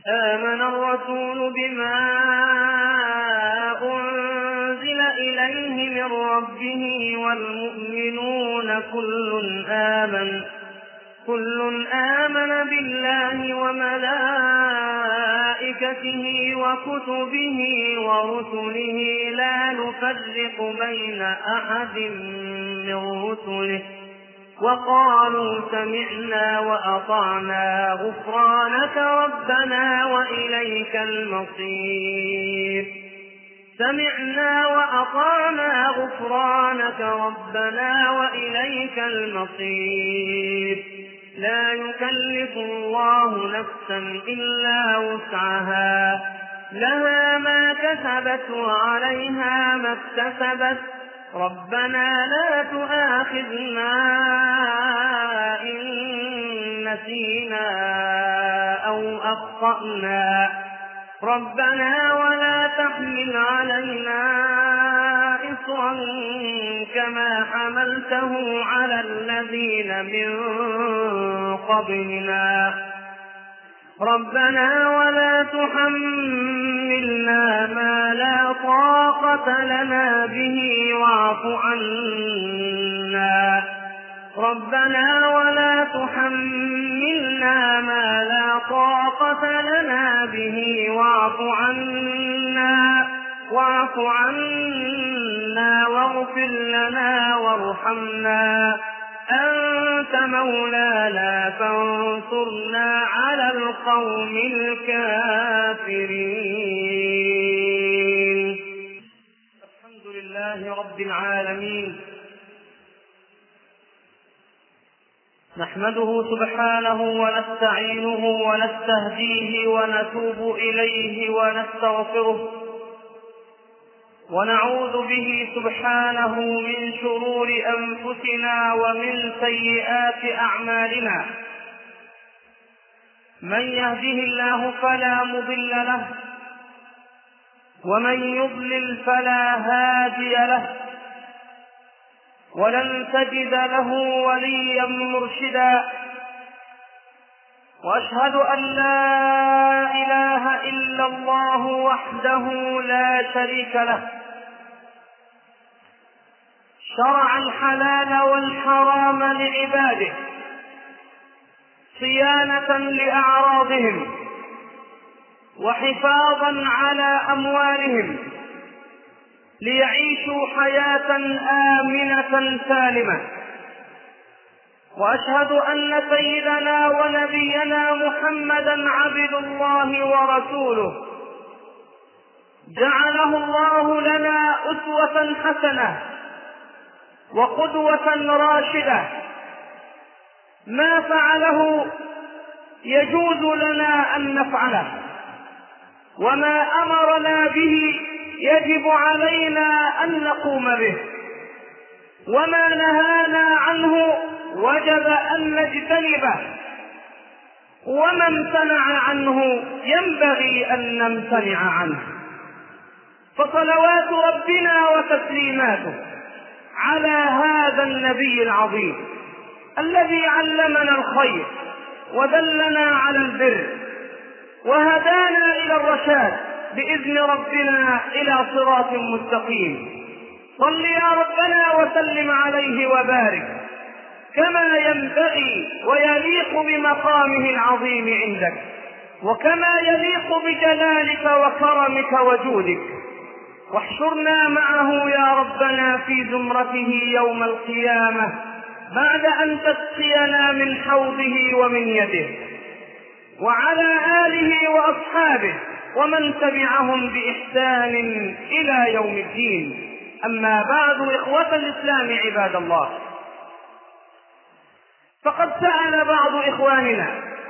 آمن الرسول بما أنزل إليه من ربه والمؤمنون كل آمن بالله وملائكته وكتبه ورسله لا نفرق بين أحد من رسله وقالوا سمعنا وأطعنا غفرانك ربنا وإليك المصير. سمعنا وأطعنا غفرانك ربنا وإليك المصير. لا يكلف الله نفسا إلا وسعها، لها ما كسبت وعليها ما اكتسبت. ربنا لا تؤاخذنا إن نسينا أو أخطأنا، ربنا ولا تحمل علينا إصرا كما حملته على الذين من قبلنا، ربنا ولا تحملنا ما لا طاقة لنا به واعف عنا، ربنا ولا تحملنا ما لا طاقة لنا به واعف عنا واغفر لنا وارحمنا، أنت مولانا فانصرنا على القوم الكافرين. الحمد لله رب العالمين، نحمده سبحانه ونستعينه ونستهديه ونتوب إليه ونستغفره، ونعوذ به سبحانه من شرور أنفسنا ومن سيئات أعمالنا. من يهده الله فلا مضل له، ومن يضلل فلا هادي له، ولن تجد له وليا مرشدا. وأشهد أن لا إله إلا الله وحده لا شريك له، شرع الحلال والحرام لعباده صيانة لأعراضهم وحفاظا على أموالهم ليعيشوا حياة آمنة سالمة. وأشهد أن سيدنا ونبينا محمدا عبد الله ورسوله، جعله الله لنا أسوة حسنة وقدوة راشدة. ما فعله يجوز لنا أن نفعله، وما أمرنا به يجب علينا أن نقوم به، وما نهانا عنه وجب أن نجتنبه، وما امتنع عنه ينبغي أن نمتنع عنه. فصلوات ربنا وتسليماته على هذا النبي العظيم الذي علمنا الخير ودلنا على البر وهدانا إلى الرشاد بإذن ربنا إلى صراط مستقيم. صل يا ربنا وسلم عليه وبارك كما ينبغي ويليق بمقامه العظيم عندك، وكما يليق بجلالك وكرمك وجودك. واحشرنا معه يا ربنا في زمرته يوم القيامة بعد أن تسقينا من حوضه ومن يده، وعلى آله وأصحابه ومن تبعهم بإحسان إلى يوم الدين. أما بعد، إخوة الإسلام عباد الله، فقد سأل بعض إخواننا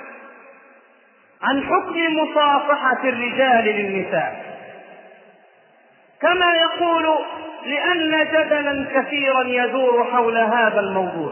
عن حكم مصافحة الرجال للنساء، كما يقول لأن جدلا كثيرا يدور حول هذا الموضوع.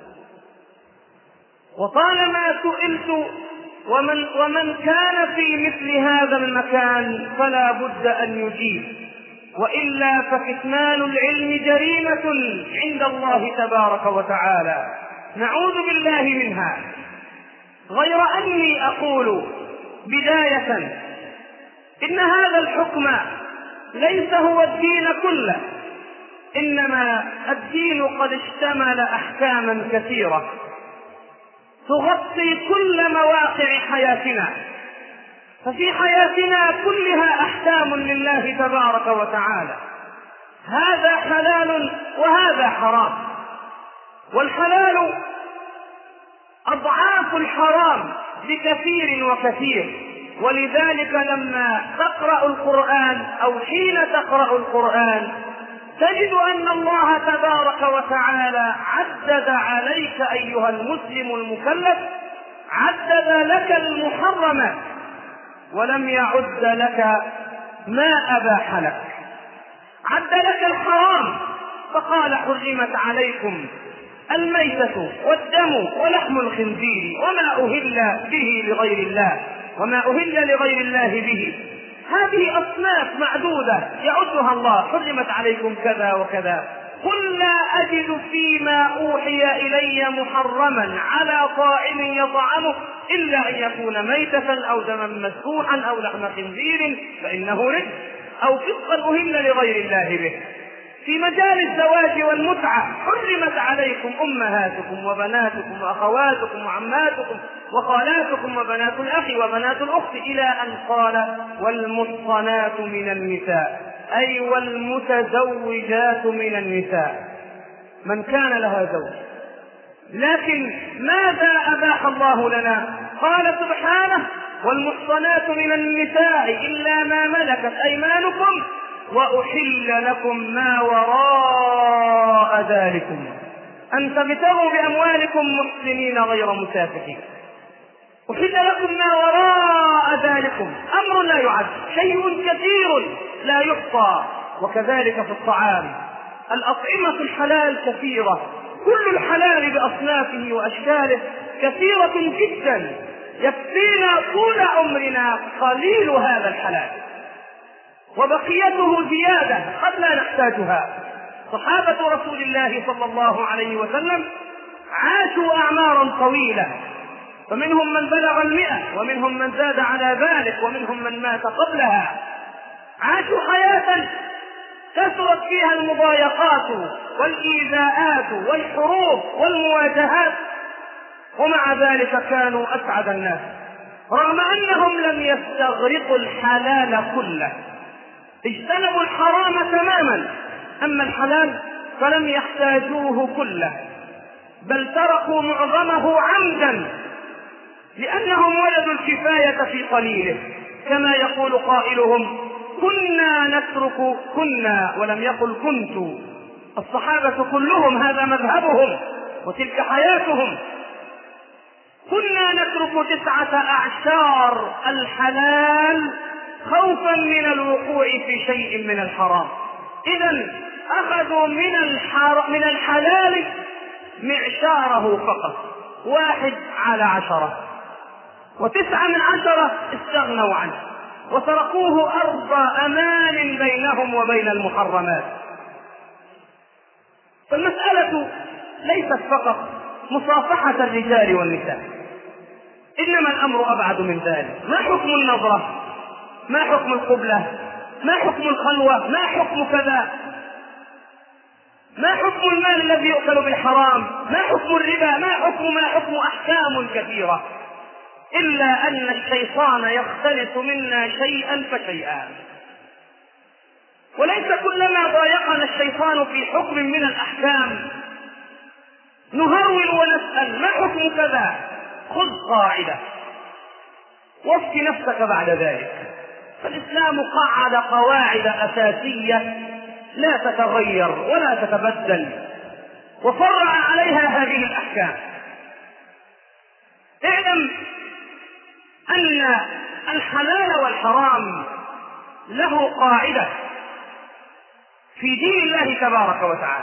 وطالما سئلت ومن كان في مثل هذا المكان فلا بد أن يجيب، وإلا فكتمان العلم جريمة عند الله تبارك وتعالى، نعوذ بالله منها. غير أني أقول بداية إن هذا الحكم ليس هو الدين كله، إنما الدين قد اشتمل أحكاما كثيرة تغطي كل مواقع حياتنا، ففي حياتنا كلها أحكام لله تبارك وتعالى، هذا حلال وهذا حرام، والحلال أضعاف الحرام بكثير وكثير. ولذلك لما تقرأ القرآن أو حين تقرأ القرآن تجد أن الله تبارك وتعالى عدد عليك أيها المسلم المكلف، عدد لك المحرمات ولم يعد لك ما أباح لك، عد لك الحرام فقال حرمت عليكم الميتة والدم ولحم الخنزير وما أهل به لغير الله وما أهل لغير الله به. هذه أصناف معدودة يعدها الله، حرمت عليكم كذا وكذا. قل لا أجد فيما أوحي إلي محرما على طاعم يطعمه إلا أن يكون ميتة أو دما مسفوحا أو لحم خنزير فإنه رجس أو فسقا أهل لغير الله به. في مجال الزواج والمتعة حرمت عليكم أمهاتكم وبناتكم وأخواتكم وعماتكم وخالاتكم وبنات الأخ وبنات الأخت إلى أن قال والمحصنات من النساء، أي والمتزوجات من النساء من كان لها زوج. لكن ماذا أباح الله لنا؟ قال سبحانه والمحصنات من النساء إلا ما ملكت أيمانكم وأحل لكم ما وراء ذلكم أن تبتغوا بأموالكم محسنين غير مسافحين. أحل لكم ما وراء ذلكم، أمر لا يعد، شيء كثير لا يحصى. وكذلك في الطعام، الأطعمة الحلال كثيرة، كل الحلال بأصنافه وأشكاله كثيرة جدا، يكفينا طول عمرنا قليل هذا الحلال وبقيته زيادة قد لا نحتاجها. صحابة رسول الله صلى الله عليه وسلم عاشوا أعمارا طويلة، فمنهم من بلغ 100 ومنهم من زاد على ذلك ومنهم من مات قبلها. عاشوا حياة كثرت فيها المضايقات والإيذاءات والحروب والمواجهات، ومع ذلك كانوا أسعد الناس رغم أنهم لم يستغرقوا الحلال كله، اجتنبوا الحرام تماما، أما الحلال فلم يحتاجوه كله، بل تركوا معظمه عمدا لأنهم وجدوا الكفاية في قليله. كما يقول قائلهم كنا نترك، كنا ولم يقل كنت، الصحابة كلهم هذا مذهبهم وتلك حياتهم. كنا نترك 9 أعشار الحلال خوفا من الوقوع في شيء من الحرام. إذن أخذوا من الحلال معشاره فقط، 1/10، و9 استغنوا عنه وتركوه أرض أمان بينهم وبين المحرمات. فالمسألة ليست فقط مصافحة الرجال والنساء، إنما الأمر أبعد من ذلك. ما حكم النظرة؟ ما حكم القبلة؟ ما حكم الخلوة؟ ما حكم كذا؟ ما حكم المال الذي يؤكل بالحرام؟ ما حكم الربا؟ ما حكم أحكام كثيرة، إلا أن الشيطان يختلط منا شيئا فشيئا، وليس كلما ضايقنا الشيطان في حكم من الأحكام نهرول ونسأل ما حكم كذا. خذ قاعدة وفق نفسك بعد ذلك. فالإسلام قعد قواعد أساسية لا تتغير ولا تتبدل، وفرع عليها هذه الأحكام. اعلم أن الحلال والحرام له قاعدة في دين الله تبارك وتعالى.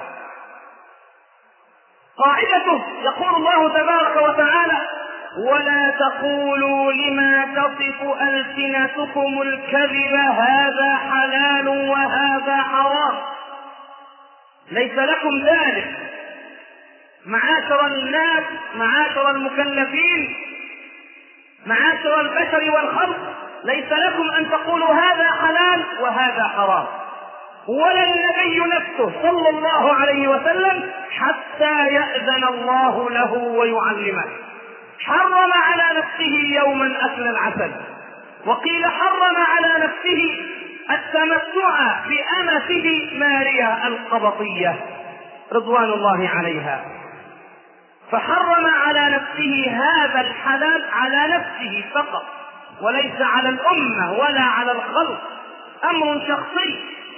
قاعدته يقول الله تبارك وتعالى ولا تقولوا لما تصف ألسنتكم الكذب هذا حلال وهذا حرام. ليس لكم ذلك معاشر الناس، معاشر المكلفين، معاشر البشر والخلق، ليس لكم أن تقولوا هذا حلال وهذا حرام، ولا النبي نفسه صلى الله عليه وسلم حتى يأذن الله له ويعلمه. حرم على نفسه يوما أكل العسل، وقيل حرم على نفسه التمتع بأمته ماريا القبطية رضوان الله عليها، فحرم على نفسه هذا الحلال على نفسه فقط، وليس على الأمة ولا على الخلق، أمر شخصي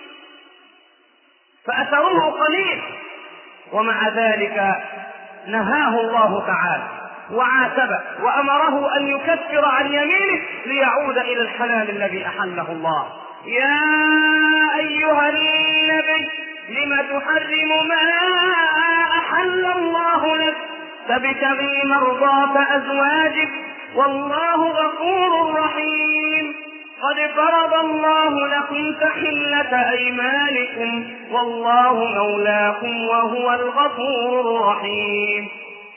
فأثره قليل، ومع ذلك نهاه الله تعالى وعاتبه وأمره أن يكفر عن يمينه ليعود إلى الحلال الذي أحله الله. يا أيها النبي لم تحرم ما أحل الله لك تبتغي مرضاة أزواجك والله غفور رحيم. قد فرض الله لكم تحلة أيمانكم والله مولاكم وهو الغفور الرحيم.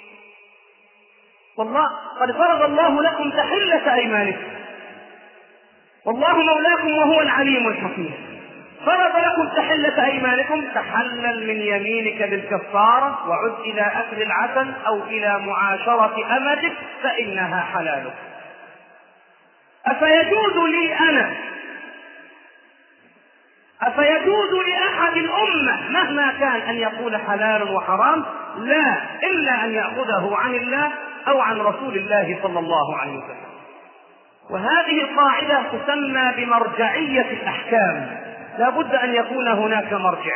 والله قد فرض الله لكم تحلة أيمانكم والله مولاكم وهو العليم الحكيم. فرض لكم تحلة أيمانكم، تحلل من يمينك بالكفارة وعد إلى أكل العسل أو إلى معاشرة أمتك فإنها حلالك. أفيجوز لي أنا، أفيجوز لأحد الأمة مهما كان أن يقول حلال وحرام؟ لا، إلا أن يأخذه عن الله أو عن رسول الله صلى الله عليه وسلم. وهذه القاعدة تسمى بمرجعية الأحكام، لا بد أن يكون هناك مرجع.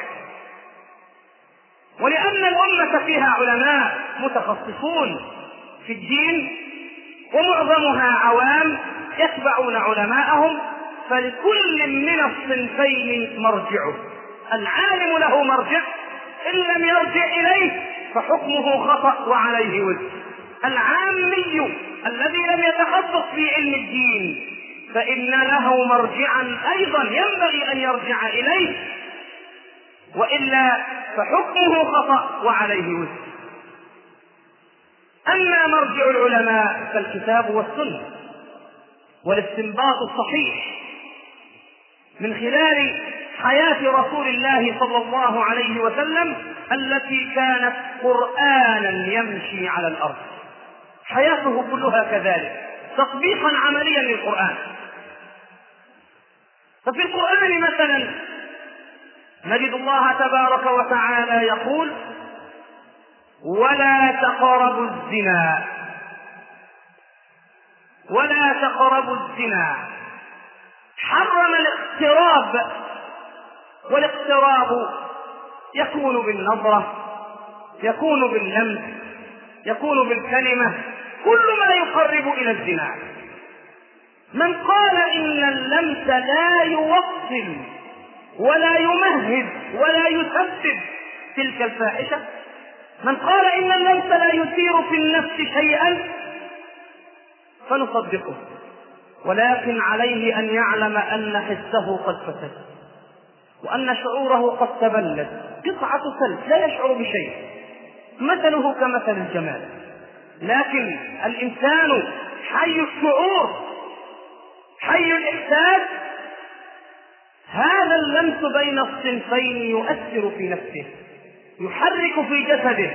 ولأن الأمة فيها علماء متخصصون في الدين ومعظمها عوام يتبعون علماءهم، فلكل من الصنفين مرجعه. العالم له مرجع، إن لم يرجع إليه فحكمه خطأ وعليه وزر. العامي الذي لم يتخصص في علم الدين فإن له مرجعا أيضا ينبغي أن يرجع إليه، وإلا فحكمه خطأ وعليه وزر. أما مرجع العلماء فالكتاب والسنة والاستنباط الصحيح من خلال حياة رسول الله صلى الله عليه وسلم التي كانت قرآنا يمشي على الأرض، حياته كلها كذلك تطبيقا عمليا للقرآن. ففي القرآن مثلا نجد الله تبارك وتعالى يقول: ولا تقربوا الزنا، ولا تقربوا الزنا. حرم الاقتراب، والاقتراب يكون بالنظرة، يكون باللمس، يكون بالكلمة، كل ما يقرب إلى الزنا. من قال إن اللمس لا يوصل ولا يمهد ولا يسبب تلك الفاحشة، من قال إن اللمس لا يثير في النفس شيئا فنصدقه، ولكن عليه أن يعلم أن حسه قد فسد، وأن شعوره قد تبلد، قطعة ثلج لا يشعر بشيء، مثله كمثل الجمال. لكن الإنسان حي الشعور، حي الإحساس. هذا اللمس بين الصنفين يؤثر في نفسه، يحرك في جسده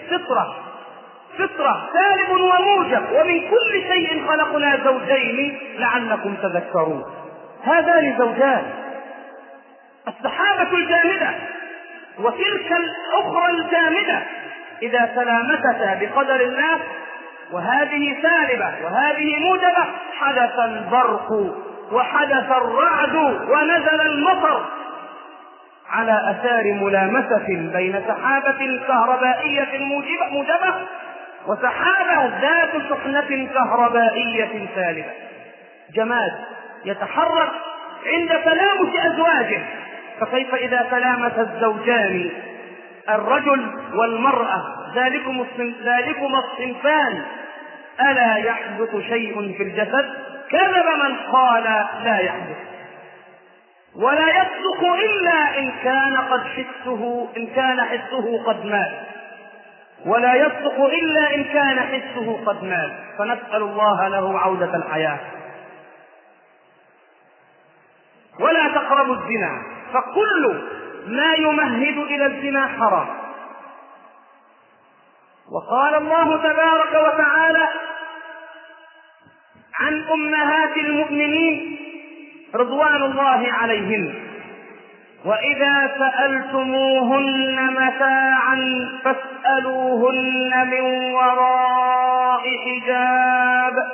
فطرة سالب وموجب. ومن كل شيء خلقنا زوجين لعلكم تذكرون. هذان زوجان، السحابة الجامدة وتلك الأخرى الجامدة إذا تلامستا بقدر الله، وهذه سالبة وهذه موجبة، حدث البرق وحدث الرعد ونزل المطر على أثار ملامسة بين سحابة كهربائية موجبة وسحابة ذات شحنة كهربائية سالبة. جماد يتحرك عند تلامس أزواجه، فكيف إذا تلامس الزوجان الرجل والمرأة ذلكم الصنفان ألا يحدث شيء في الجسد؟ كذب من قال لا يحدث. ولا يصدق إلا إن كان حسه قد مات. ولا يصدق إلا إن كان حسه قد مات، فنسأل الله له عودة الحياة. ولا تقربوا الزنا، فكل ما يمهد إلى الزنا حرام. وقال الله تبارك وتعالى عن أمهات المؤمنين رضوان الله عليهن: وإذا سألتموهن متاعا فاسألوهن من وراء حجاب.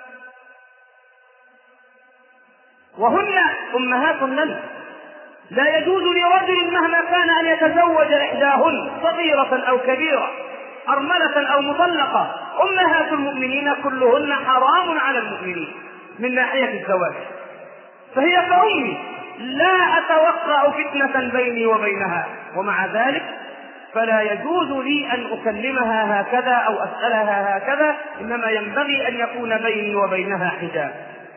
وهن أمهات لنا، لا يجوز لرجل مهما كان أن يتزوج إحداهن صغيرة أو كبيرة، أرملة أو مطلقة. أمهات المؤمنين كلهن حرام على المؤمنين من ناحية الزواج، فهي كأمي، لا أتوقع فتنة بيني وبينها، ومع ذلك فلا يجوز لي أن أكلمها هكذا أو أسألها هكذا، إنما ينبغي أن يكون بيني وبينها حجاب.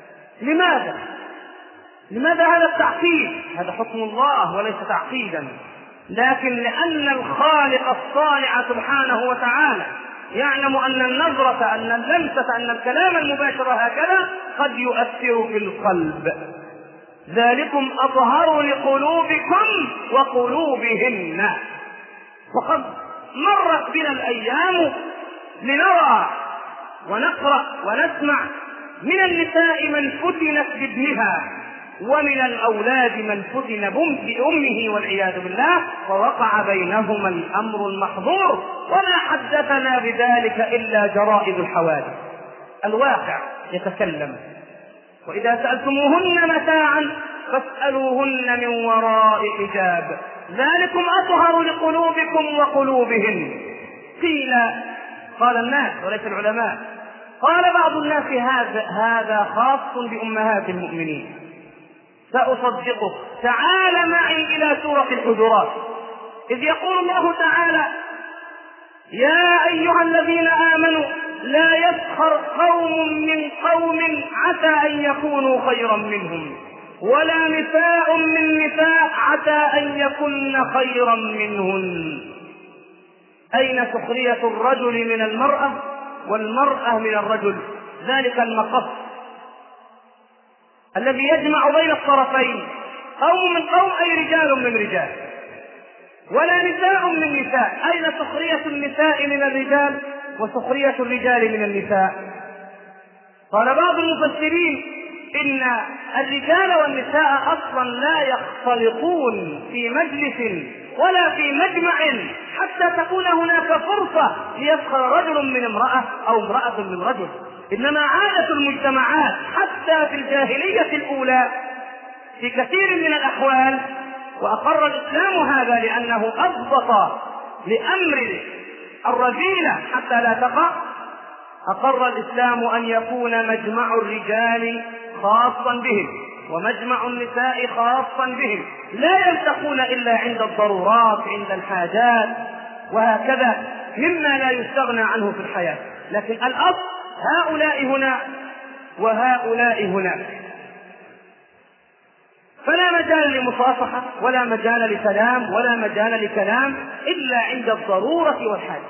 لماذا هذا التعقيد؟ هذا حكم الله وليس تعقيدا، لكن لأن الخالق الصانع سبحانه وتعالى يعلم أن النظرة، أن اللمسة، أن الكلام المباشر هكذا قد يؤثر في القلب. ذلكم أطهر لقلوبكم وقلوبهن. وقد مرت بنا الأيام لنرى ونقرأ ونسمع من النساء من فتنت بابنها، ومن الأولاد من فتن بأمه والعياذ بالله، ووقع بينهما الأمر المحظور، وما حدثنا بذلك إلا جرائد الحوادث. الواقع يتكلم. وإذا سألتموهن متاعا فاسألوهن من وراء حجاب ذلكم أطهر لقلوبكم وقلوبهن. قال الناس وليس العلماء، قال بعض الناس هذا خاص بأمهات المؤمنين. سأصدقك. تعال معي إلى سورة الحجرات، إذ يقول الله تعالى: يا أيها الذين آمنوا لا يسخر قوم من قوم عسى أن يكونوا خيرا منهم، ولا نساء من نساء عسى أن يكن خيرا منهن. أين سخرية الرجل من المرأة والمرأة من الرجل؟ ذلك المقص الذي يجمع بين الطرفين، قوم من قوم أي رجال من رجال، ولا نساء من نساء. أين سخرية النساء من الرجال وسخرية الرجال من النساء؟ قال بعض المفسرين إن الرجال والنساء أصلا لا يختلطون في مجلس ولا في مجمع حتى تكون هناك فرصة ليسخر رجل من امرأة أو امرأة من رجل. إنما عادة المجتمعات حتى في الجاهلية الأولى في كثير من الأحوال، وأقر الإسلام هذا لأنه أضبط لأمر الرذيلة حتى لا تقع، أقر الإسلام أن يكون مجمع الرجال خاصا بهم ومجمع النساء خاصا بهم، لا يلتقون إلا عند الضرورات، عند الحاجات، وهكذا مما لا يستغنى عنه في الحياة. لكن الأصل هؤلاء هنا وهؤلاء هناك، فلا مجال لمصافحة ولا مجال لسلام ولا مجال لكلام إلا عند الضرورة والحاجة.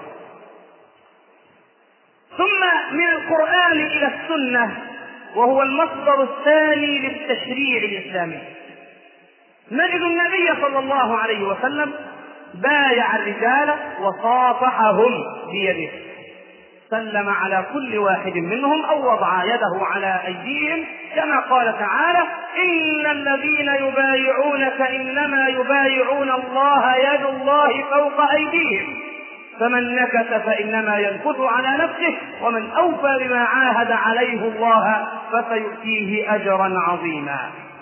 ثم من القرآن إلى السنة، وهو المصدر الثاني للتشريع الإسلامي، نجد النبي صلى الله عليه وسلم بايع الرجال وصافحهم بيده، سلم على كل واحد منهم أو وضع يده على أيديهم، كما قال تعالى: إن الذين يبايعونك إنما يبايعون الله يد الله فوق أيديهم فمن نكث فإنما ينكث على نفسه ومن أوفى بما عاهد عليه الله فسيؤتيه أجرا عظيما.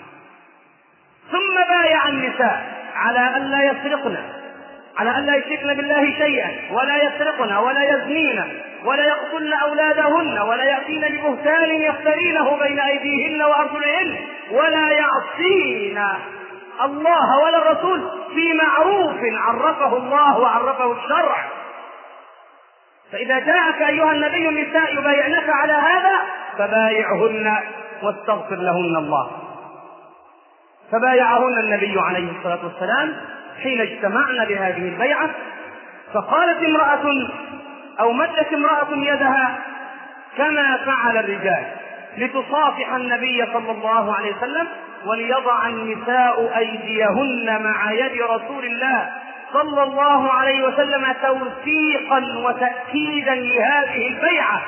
ثم بايع النساء على أن لا يسرقن، على أن لا يشركن بالله شيئا، ولا يسرقن ولا يزنين ولا يقتلن أولادهن ولا يأتين ببهتان يفترينه بين أيديهن وأرجلهن ولا يعصين الله ولا الرسول في معروف عرفه الله وعرفه الشرع. فإذا جاءك أيها النبي النساء يبايعنك على هذا فبايعهن واستغفر لهن الله. فبايعهن النبي عليه الصلاة والسلام حين اجتمعنا لهذه البيعة. فقالت امرأة أو مدت امرأة يدها كما فعل الرجال لتصافح النبي صلى الله عليه وسلم، وليضع النساء أيديهن مع يد رسول الله صلى الله عليه وسلم توثيقا وتأكيدا لهذه البيعة.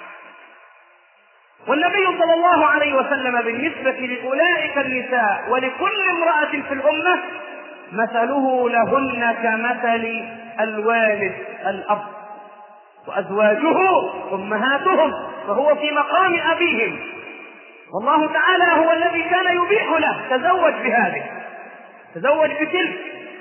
والنبي صلى الله عليه وسلم بالنسبة لأولئك النساء ولكل امرأة في الأمة مثله لهن كمثل الوالد الأب، وأزواجه أمهاتهم، فهو في مقام أبيهم، والله تعالى هو الذي كان يبيح له تزوج بهذه، تزوج بتلك.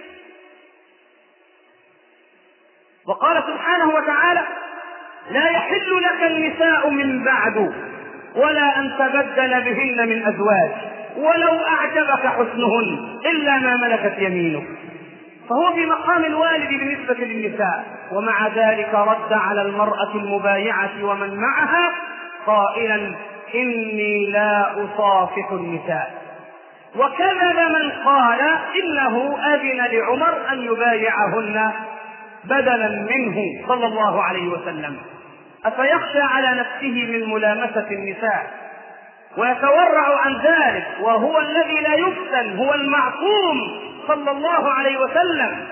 وقال سبحانه وتعالى: لا يحل لك النساء من بعد ولا أن تبدل بهن من أزواج ولو أعجبك حسنهن إلا ما ملكت يمينك. فهو في مقام الوالد بالنسبة للنساء، ومع ذلك رد على المرأة المبايعة ومن معها قائلا: إني لا أصافح النساء. وكذب من قال إنه أذن لعمر أن يبايعهن بدلا منه صلى الله عليه وسلم. أفيخشى على نفسه من ملامسة النساء ويتورع عن ذلك وهو الذي لا يفتن، هو المعصوم صلى الله عليه وسلم،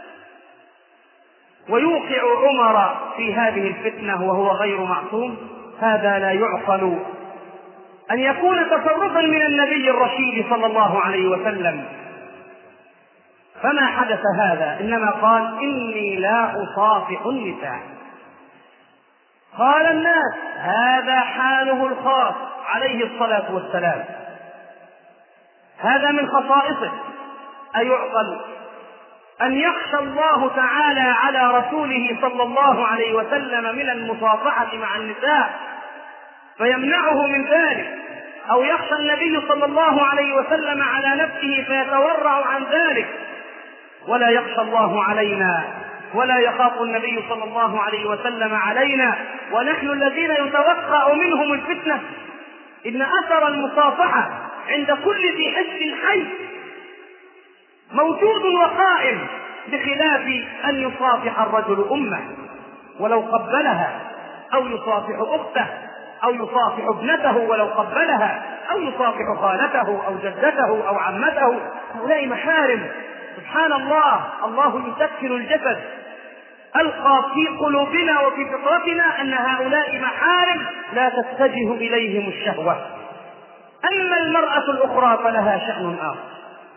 ويوقع عمر في هذه الفتنة وهو غير معصوم؟ هذا لا يعقل أن يكون تصرفا من النبي الرشيد صلى الله عليه وسلم. فما حدث هذا، إنما قال: إني لا أصافح النساء. قال الناس: هذا حاله الخاص عليه الصلاة والسلام، هذا من خصائصه. أيعقل أن يخشى الله تعالى على رسوله صلى الله عليه وسلم من المصافحة مع النساء فيمنعه من ذلك، أو يخشى النبي صلى الله عليه وسلم على نفسه فيتورع عن ذلك، ولا يخشى الله علينا ولا يخاف النبي صلى الله عليه وسلم علينا ونحن الذين يتوقع منهم الفتنة؟ إن أثر المصافحة عند كل ذي حس حي موجود وقائم، بخلاف أن يصافح الرجل أمه ولو قبلها، أو يصافح أخته، أو يصافح ابنته ولو قبلها، أو يصافح خالته أو جدته أو عمته. هؤلاء محارم. سبحان الله، الله يسكن الجسد. ألقى في قلوبنا وفي فطرتنا أن هؤلاء محارم لا تتجه إليهم الشهوة. أما المرأة الأخرى فلها شأن آخر.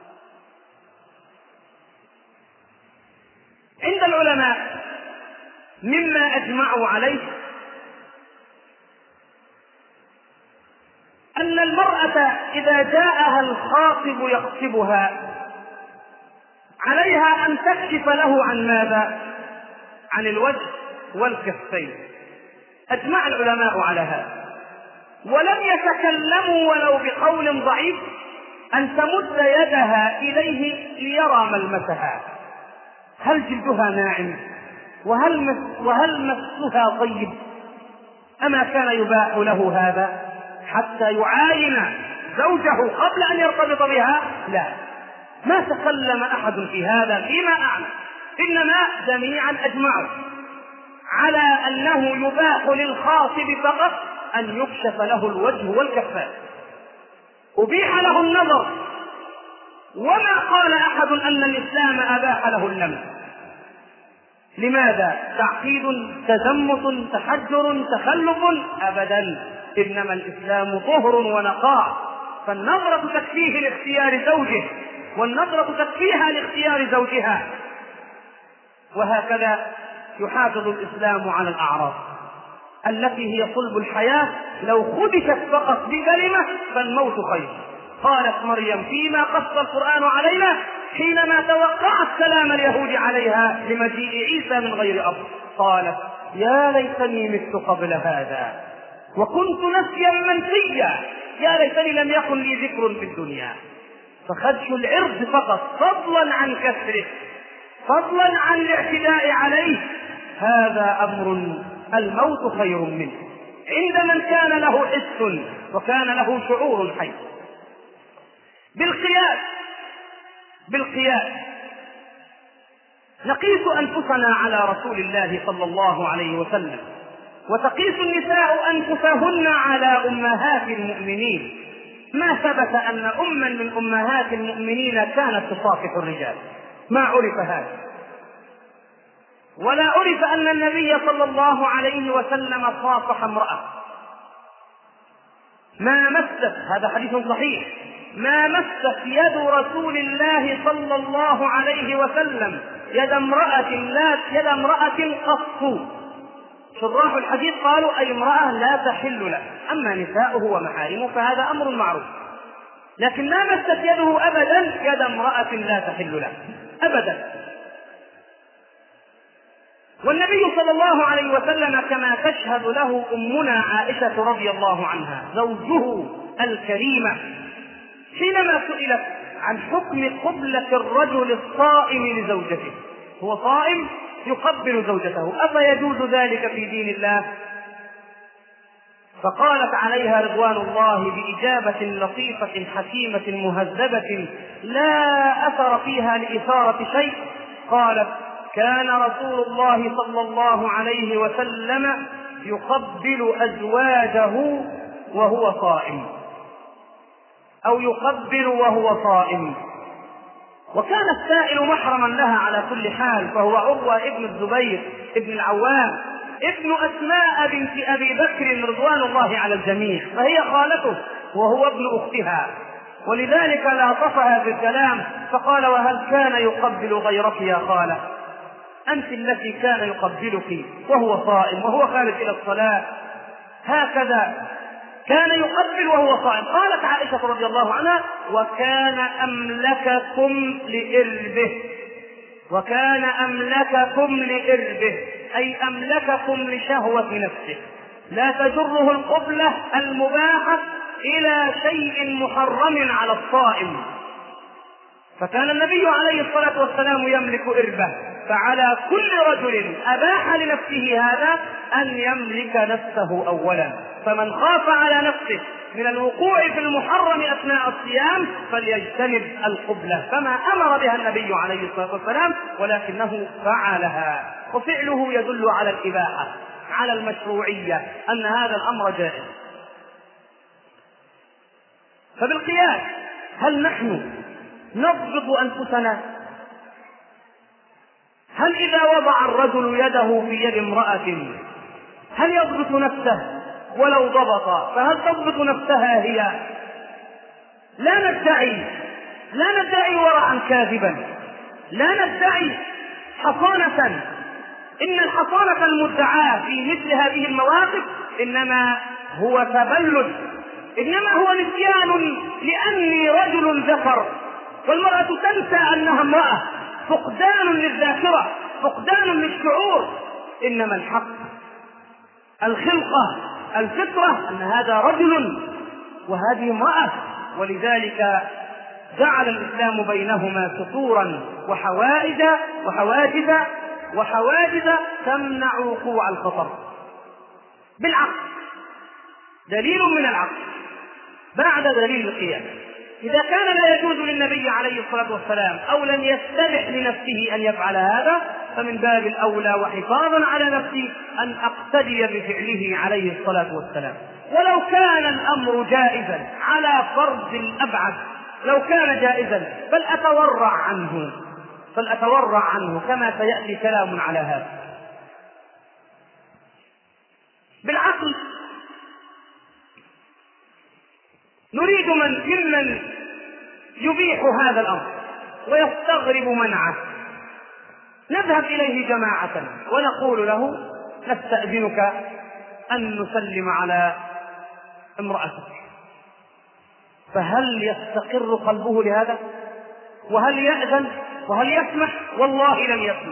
عند العلماء مما أجمعوا عليه أن المرأة إذا جاءها الخاطب يخطبها عليها أن تكشف له عن ماذا؟ عن الوجه والكفين. أجمع العلماء على هذا، ولم يتكلموا ولو بقول ضعيف أن تمد يدها إليه ليرى ملمسها، هل جلدها ناعم، وهل مسها طيب، أما كان يباح له هذا حتى يعاين زوجه قبل أن يرتبط بها؟ لا، ما تكلم أحد في هذا فيما أعلم، إنما جميعا أجمعوا على أنه يباح للخاطب فقط أن يكشف له الوجه والكفان، أبيح له النظر، وما قال أحد أن الإسلام أباح له اللمس. لماذا؟ تعقيد، تزمت، تحجر، تخلف؟ أبدا، إنما الإسلام طهر ونقاء، فالنظرة تكفيه لاختيار زوجه، والنظرة تكفيها لاختيار زوجها. وهكذا يحافظ الإسلام على الأعراض التي هي صلب الحياة، لو خدشت فقط بكلمة فالموت خير. قالت مريم فيما قص القرآن علينا حينما توقعت كلام اليهود عليها لمجيء عيسى من غير أب، قالت: يا ليتني مت قبل هذا وكنت نسيا منسيا، يا ليتني لم يكن لي ذكر في الدنيا. فخدش العرض فقط، فضلا عن كسره، فضلا عن الاعتداء عليه، هذا أمر الموت خير منه عند من كان له حس وكان له شعور حي. بالقياس نقيس أنفسنا على رسول الله صلى الله عليه وسلم، وتقيس النساء أنفسهن على أمهات المؤمنين. ما ثبت أن أما من أمهات المؤمنين كانت تصافح الرجال، ما عرف هذا، ولا عرف أن النبي صلى الله عليه وسلم صافح امرأة. ما مست، هذا حديث صحيح، ما مست يد رسول الله صلى الله عليه وسلم يد امرأة قط. شراح الحديث قالوا أي امرأة لا تحل له، أما نساؤه ومحارمه فهذا أمر معروف، لكن ما مست يده أبدا يد امرأة لا تحل له أبدا. والنبي صلى الله عليه وسلم كما تشهد له أمنا عائشة رضي الله عنها زوجه الكريمة، حينما سئلت عن حكم قبلة الرجل الصائم لزوجته، هو صائم يقبل زوجته، أفيجوز ذلك في دين الله؟ فقالت عليها رضوان الله بإجابة لطيفة حكيمة مهذبة لا أثر فيها لإثارة شيء، قالت: كان رسول الله صلى الله عليه وسلم يقبل أزواجه وهو صائم، أو يقبل وهو صائم. وكان السائل محرما لها على كل حال، فهو عروة ابن الزبير ابن العوام ابن أسماء بنت أبي بكر رضوان الله على الجميع، فهي خالته وهو ابن أختها، ولذلك لاطفها في الكلام فقال: وهل كان يقبل غيرك يا خالة؟ أنت التي كان يقبلك وهو صائم وهو خارج إلى الصلاة، هكذا كان يقبل وهو صائم. قالت عائشة رضي الله عنها: وكان أملككم لإربه، وكان أملككم لإربه أي أملككم لشهوة نفسه، لا تجره القبلة المباحة إلى شيء محرم على الصائم. فكان النبي عليه الصلاة والسلام يملك إربه، فعلى كل رجل أباح لنفسه هذا أن يملك نفسه أولا. فمن خاف على نفسه من الوقوع في المحرم أثناء الصيام فليجتنب القبلة، كما أمر بها النبي عليه الصلاة والسلام، ولكنه فعلها، وفعله يدل على الإباحة، على المشروعية، أن هذا الأمر جائز. فبالقياس هل نحن نضبط أنفسنا؟ هل إذا وضع الرجل يده في يد امرأة هل يضبط نفسه؟ ولو ضبط فهل تضبط نفسها هي؟ لا ندعي ورعا كاذبا، لا ندعي حصانة. إن الحصانة المدعاة في مثل هذه المواقف إنما هو تبلد، إنما هو نسيان لأني رجل ذكر، والمرأة تنسى أنها امرأة، فقدان للذاكرة، فقدان للشعور. إنما الحق الخلقة الفطرة أن هذا رجل وهذه امرأة، ولذلك جعل الإسلام بينهما سطورا وحواجز تمنع وقوع الخطر بالعقل، دليل من العقل بعد دليل القياس. إذا كان لا يجوز للنبي عليه الصلاة والسلام أو لم يستبح لنفسه أن يفعل هذا، فمن باب الأولى وحفاظا على نفسي أن أقتدي بفعله عليه الصلاة والسلام. ولو كان الأمر جائزا على فرض الأبعد، لو كان جائزا فلأتورع عنه كما سيأتي كلام على هذا. بالعقل نريد ممن يبيح هذا الأمر ويستغرب منعه، نذهب إليه جماعة ونقول له: نستأذنك أن نسلم على امرأتك. فهل يستقر قلبه لهذا؟ وهل يأذن؟ وهل يسمح؟ والله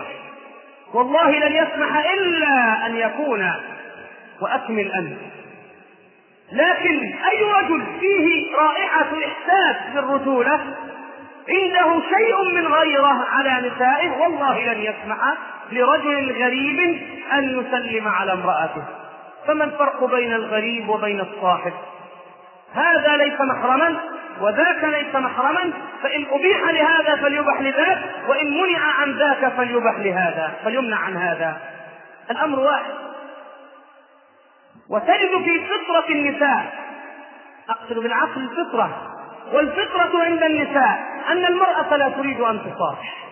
لن يسمح إلا أن يكون وأكمل أنت. لكن أي رجل فيه رائحة إحساس بالرجولة عنده شيء من غيره على نسائه والله لن يسمح لرجل غريب أن يسلم على امرأته. فما الفرق بين الغريب وبين الصاحب؟ هذا ليس محرما وذاك ليس محرما، فإن أبيح لهذا فليبح لذاك، وإن منع عن ذاك فليبح لهذا فليمنع عن هذا. الأمر واحد. وتجد في فطرة النساء، أقصد بالعقل الفطرة، والفطرة عند النساء أن المرأة لا تريد أن تصافح،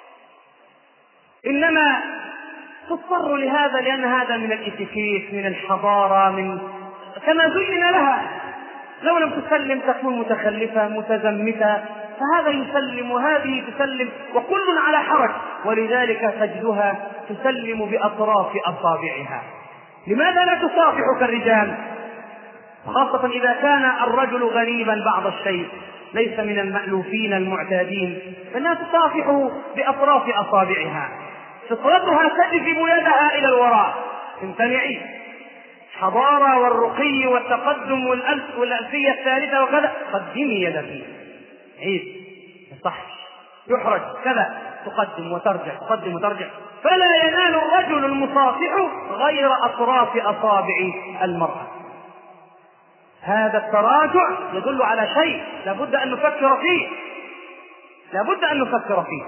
إنما تضطر لهذا لأن هذا من الاتيكيت، من الحضارة، من كما زين لها. لو لم تسلم تكون متخلفة متزمتة، فهذا يسلم وهذه تسلم وكل على حرج، ولذلك تجدها تسلم بأطراف أصابعها. لماذا لا تصافح كالرجال؟ خاصة إذا كان الرجل غريبا بعض الشيء، ليس من المألوفين المعتادين، فإنها تصافح بأطراف أصابعها. فطرتها تجذب يدها إلى الوراء. امتنعي. الحضارة والرقي والتقدم والألفية الثالثة وكذا، قدمي يدك. عيب، صح، يحرج كذا، تقدم وترجع تقدم وترجع. فلا ينال الرجل المصافح غير أطراف أصابع المرأة. هذا التراجع يدل على شيء لابد أن نفكر فيه، لابد أن نفكر فيه.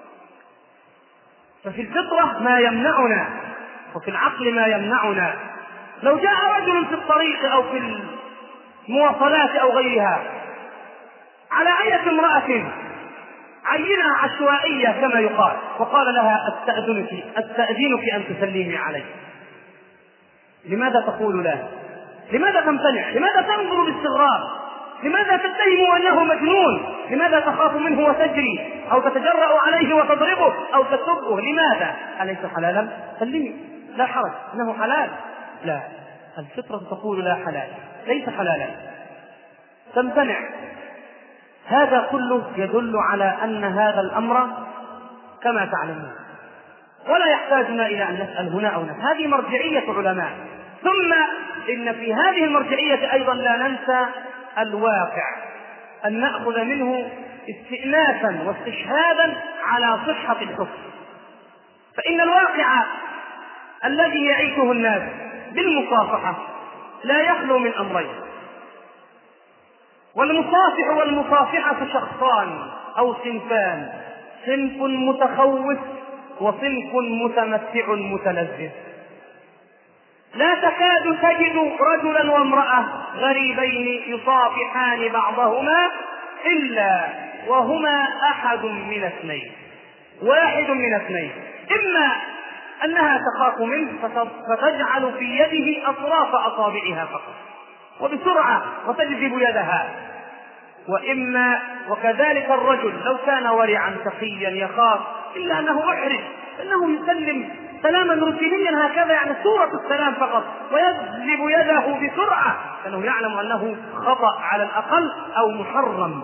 ففي الفطرة ما يمنعنا، وفي العقل ما يمنعنا. لو جاء رجل في الطريق أو في المواصلات أو غيرها على أية امرأة عينة عشوائية كما يقال، وقال لها أستأذنك أن تسلمي علي، لماذا تقول لا؟ لماذا تمتنع؟ لماذا تنظر باستغراب؟ لماذا تتهم أنه مجنون؟ لماذا تخاف منه وتجري أو تتجرأ عليه وتضربه أو تسبه؟ لماذا؟ أليس حلالا؟ سلمي، لا حرج، إنه حلال. لا، الفطرة تقول لا حلال، ليس حلالا، تمتنع. هذا كله يدل على أن هذا الأمر كما تعلمون، ولا يحتاجنا إلى أن نسأل هنا أو هنا، هذه مرجعية علماء. ثم إن في هذه المرجعية أيضا لا ننسى الواقع، أن نأخذ منه استئناسا واستشهادا على صحة الحكم. فإن الواقع الذي يعيشه الناس بالمصافحة لا يخلو من أمرين: والمصافح والمصافحة شخصان أو صنفان، صنف متخوف وصنف متمتع متلذذ. لا تكاد تجد رجلا وامرأة غريبين يصافحان بعضهما إلا وهما أحد من اثنين، واحد من اثنين: إما أنها تخاف منه فتجعل في يده أطراف أصابعها فقط وبسرعة وتجذب يدها، وإما وكذلك الرجل لو كان ورعا تقيا يخاف إلا أنه محرج، أنه يسلم سلاما روتينيا هكذا، يعني صورة السلام فقط، ويجذب يده بسرعة لأنه يعلم أنه خطأ على الأقل أو محرم.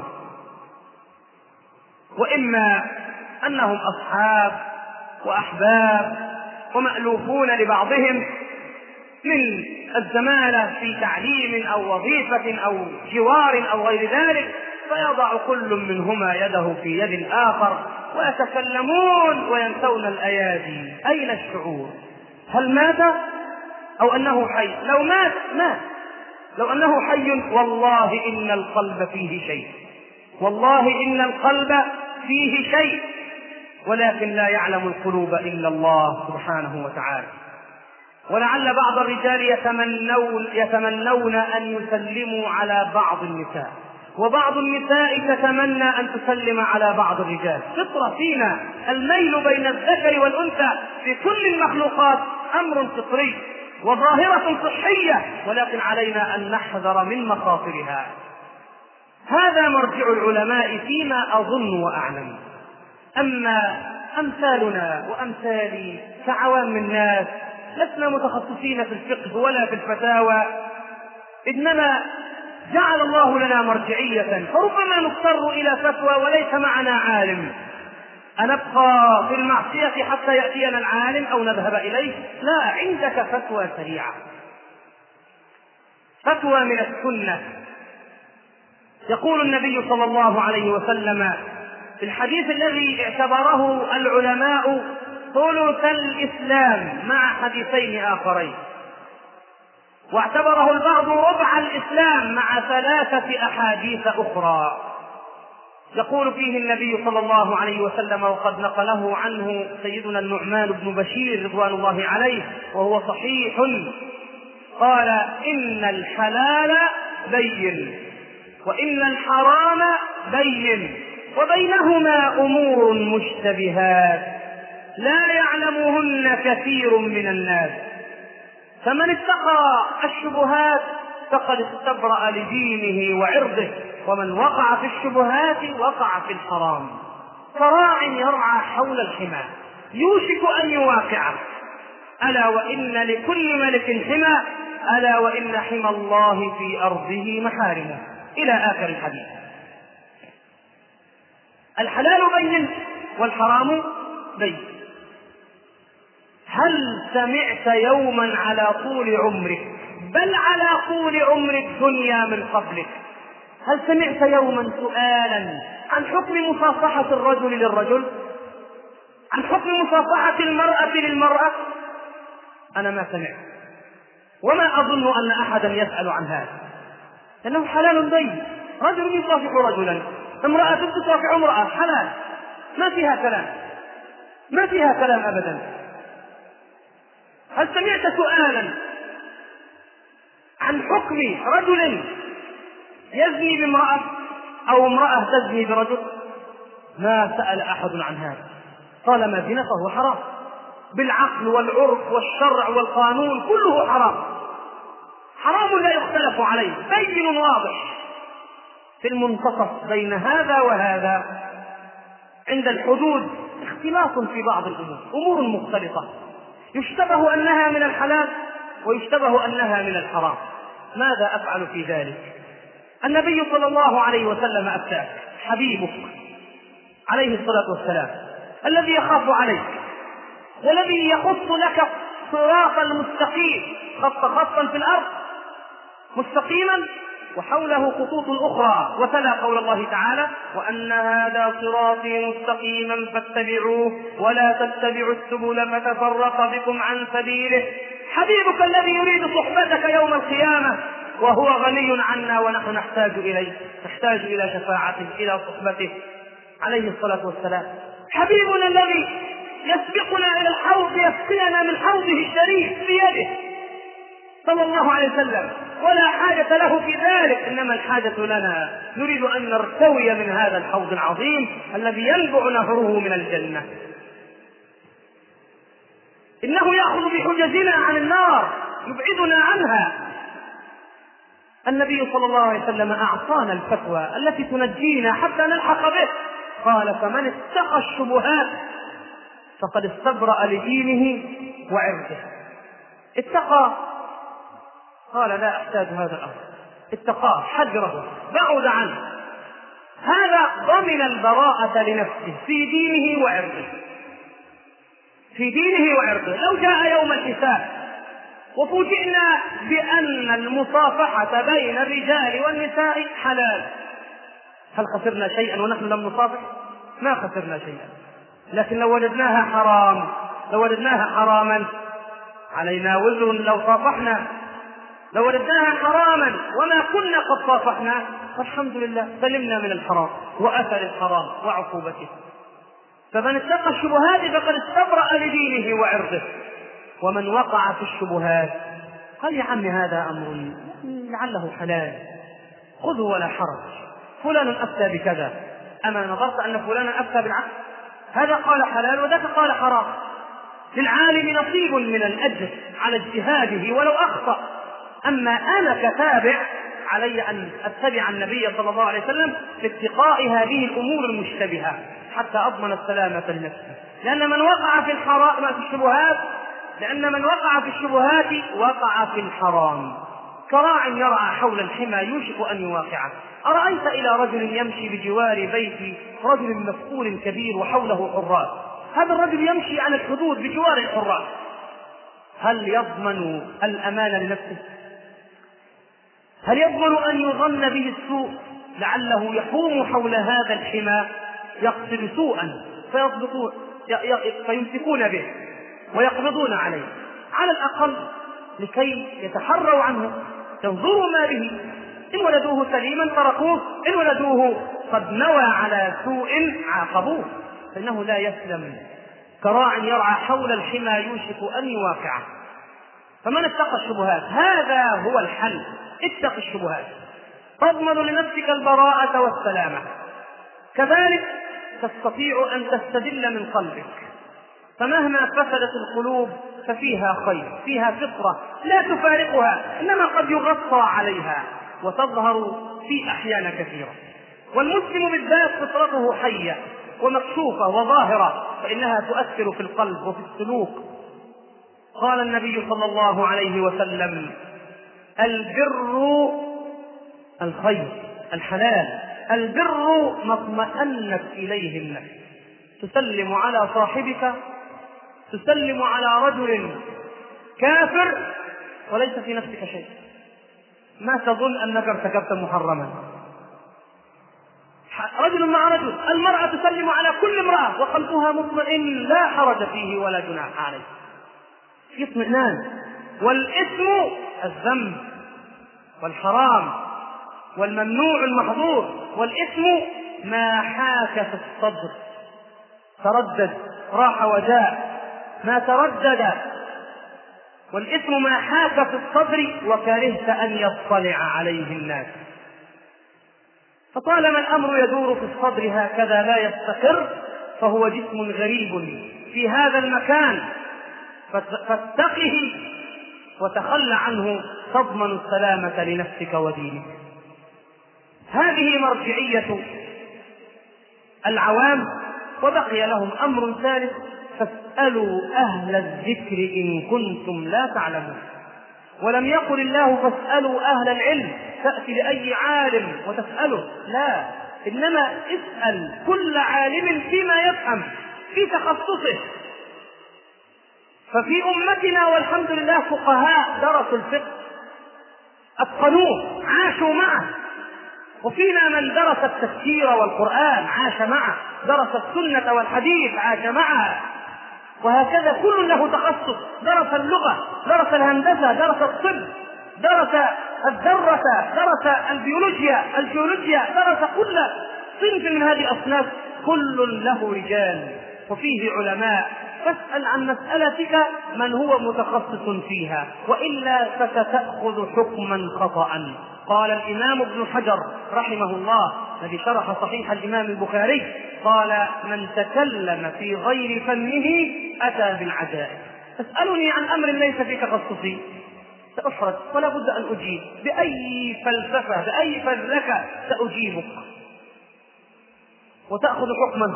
وإما أنهم أصحاب وأحباب ومألوفون لبعضهم من الزمالة في تعليم أو وظيفة أو جوار أو غير ذلك، فيضع كل منهما يده في يد الآخر ويتكلمون وينسون الأيادي. أين الشعور؟ هل مات أو أنه حي؟ لو مات مات، لو أنه حي والله إن القلب فيه شيء، والله إن القلب فيه شيء، ولكن لا يعلم القلوب إلا الله سبحانه وتعالى. ولعل بعض الرجال يتمنون أن يسلموا على بعض النساء، وبعض النساء تتمنى أن تسلم على بعض الرجال. فطرة فينا، الميل بين الذكر والأنثى في كل المخلوقات أمر فطري وظاهرة صحية، ولكن علينا أن نحذر من مخاطرها. هذا مرجع العلماء فيما أظن وأعلم. أما أمثالنا وأمثالي كعوام الناس لسنا متخصصين في الفقه ولا في الفتاوى، إنما جعل الله لنا مرجعية، فربما نضطر إلى فتوى وليس معنا عالم. أنبقى في المعصية حتى يأتينا العالم أو نذهب إليه؟ لا، عندك فتوى سريعة، فتوى من السنة. يقول النبي صلى الله عليه وسلم في الحديث الذي اعتبره العلماء ثلث الإسلام مع حديثين آخرين: واعتبره البعض ربع الإسلام مع 3 أحاديث أخرى يقول فيه النبي صلى الله عليه وسلم، وقد نقله عنه سيدنا النعمان بن بشير رضوان الله عليه وهو صحيح، قال: إن الحلال بين وإن الحرام بين وبينهما أمور مشتبهات لا يعلمهن كثير من الناس، فمن اتقى الشبهات فقد استبرأ لدينه وعرضه، ومن وقع في الشبهات وقع في الحرام. فراع يرعى حول الحمى يوشك أن يواقعه، ألا وإن لكل ملك حمى، ألا وإن حمى الله في أرضه محارمه، إلى آخر الحديث. الحلال بين والحرام بين. هل سمعت يوما على طول عمرك، بل على طول عمر الدنيا من قبلك، هل سمعت يوما سؤالا عن حكم مصافحة الرجل للرجل، عن حكم مصافحة المرأة للمرأة؟ أنا ما سمعت، وما أظن أن أحدا يسأل عن هذا، لأنه حلال بين. رجل يصافح رجلا، امرأة تصافح امرأة، حلال، ما فيها كلام، ما فيها كلام أبدا. هل سمعت سؤالا عن حكم رجل يزني بامرأة أو امرأة تزني برجل؟ ما سأل أحد عن هذا. طالما زنا فهو حرام بالعقل والعرف والشرع والقانون، كله حرام، حرام لا يختلف عليه، بين واضح. في المنتصف بين هذا وهذا عند الحدود اختلاف في بعض الأمور، أمور مختلطة يشتبه أنها من الحلال ويشتبه أنها من الحرام. ماذا أفعل في ذلك؟ النبي صلى الله عليه وسلم أفتاك، حبيبك عليه الصلاة والسلام، الذي يخاف عليك والذي يخط لك صراط المستقيم، خطا في الأرض مستقيما وحوله خطوط أخرى، وتلا قول الله تعالى: وأن هذا صراطي مستقيما فاتبعوه ولا تتبعوا السبل فتفرق بكم عن سبيله. حبيبك الذي يريد صحبتك يوم القيامة وهو غني عنا ونحن نحتاج إليه، نحتاج إلى شفاعته، إلى صحبته عليه الصلاة والسلام. حبيبنا الذي يسبقنا إلى الحوض يسقينا من حوضه الشريف بيده صلى الله عليه وسلم، ولا حاجة له في ذلك، إنما الحاجة لنا، نريد أن نرتوي من هذا الحوض العظيم الذي ينبع نهره من الجنة. إنه يأخذ بحجزنا عن النار، يبعدنا عنها. النبي صلى الله عليه وسلم أعطانا الفتوى التي تنجينا حتى نلحق به، قال: فمن اتقى الشبهات فقد استبرأ لدينه وعرضه. اتقى، قال: لا أحتاج هذا الأمر، اتقاه، حجره، بعد عنه، هذا ضمن البراءة لنفسه في دينه وعرضه، في دينه وعرضه. لو جاء يوم الحساب وفوجئنا بأن المصافحة بين الرجال والنساء حلال، هل خسرنا شيئا ونحن لم نصافح؟ ما خسرنا شيئا. لكن لو وجدناها حرام، لو وجدناها حراما علينا وزر لو صافحنا. لو وجدناها حراما وما كنا قد صافحنا فالحمد لله سلمنا من الحرام وأثر الحرام وعقوبته. فمن اتقى الشبهات فقد استبرأ لدينه وعرضه، ومن وقع في الشبهات قال: يا عم هذا أمر لعله حلال، خذه ولا حرج، فلان أفتى بكذا، أما نظرت أن فلانا أفتى بالعكس، هذا قال حلال وذاك قال حرام. للعالم نصيب من الأجر على اجتهاده ولو أخطأ، أما أنا كتابع علي أن أتبع النبي صلى الله عليه وسلم في اتقاء هذه الأمور المشتبهة حتى أضمن السلامة لنفسي. لأن من وقع في الشبهات، لأن من وقع في الشبهات وقع في الحرام. كراع يرعى حول الحمى يوشك أن يواقعه. أرأيت إلى رجل يمشي بجوار بيت رجل مسؤول كبير وحوله حراس، هذا الرجل يمشي على الحدود بجوار الحراس، هل يضمن الأمان لنفسه؟ هل يضمن أن يظن به السوء؟ لعله يحوم حول هذا الحمى يقصد سوءا فيمسكون به ويقبضون عليه. على الأقل لكي يتحروا عنه، ينظروا ما به، إن ولدوه سليما تركوه، إن ولدوه قد نوى على سوء عاقبوه، فإنه لا يسلم كراع يرعى حول الحمى يوشك أن يواقعه. فمن اتقى الشبهات هذا هو الحل، اتق الشبهات تضمن لنفسك البراءة والسلامة. كذلك تستطيع أن تستدل من قلبك، فمهما فسدت القلوب ففيها خير، فيها فطرة لا تفارقها، إنما قد يغطى عليها وتظهر في أحيان كثيرة. والمسلم بالذات فطرته حية ومكشوفة وظاهرة، فإنها تؤثر في القلب وفي السلوك. قال النبي صلى الله عليه وسلم: البر الخير الحلال، البر ما اطمأنت إليه النفس. تسلم على صاحبك، تسلم على رجل كافر وليس في نفسك شيء، ما تظن أنك ارتكبت محرما. رجل مع رجل، المرأة تسلم على كل امرأة وقلبها مطمئن لا حرج فيه ولا جناح عليه، في اطمئنان. والإثم الذنب والحرام والممنوع المحظور، والإثم ما حاك في الصدر، تردد راح وجاء ما تردد، والإثم ما حاك في الصدر وكرهت أن يطلع عليه الناس. فطالما الأمر يدور في الصدر هكذا لا يستقر فهو جسم غريب في هذا المكان، فاتقه وتخل عنه تضمن السلامة لنفسك ودينك. هذه مرجعية العوام. وبقي لهم أمر ثالث: فاسألوا أهل الذكر إن كنتم لا تعلمون. ولم يقل الله فاسألوا أهل العلم، تأتي لأي عالم وتسأله، لا، إنما اسأل كل عالم فيما يفهم في تخصصه. ففي أمتنا والحمد لله فقهاء درسوا الفقه أتقنوه عاشوا معه، وفينا من درس التفسير والقرآن عاش معه، درس السنة والحديث عاش معها، وهكذا كل له تخصص، درس اللغة، درس الهندسة، درس الطب، درس الذرة، درس الجيولوجيا، درس كل صنف من هذه الأصناف، كل له رجال وفيه علماء. فاسأل عن مسألتك من هو متخصص فيها، وإلا فستأخذ حكما خطأ. قال الإمام ابن حجر رحمه الله الذي شرح صحيح الإمام البخاري، قال: من تكلم في غير فنه أتى بالعجائب. تسألني عن أمر ليس في تخصصي سأحرج ولا بد أن أجيب، بأي فلسفة بأي فلسفة سأجيبك، وتأخذ حكما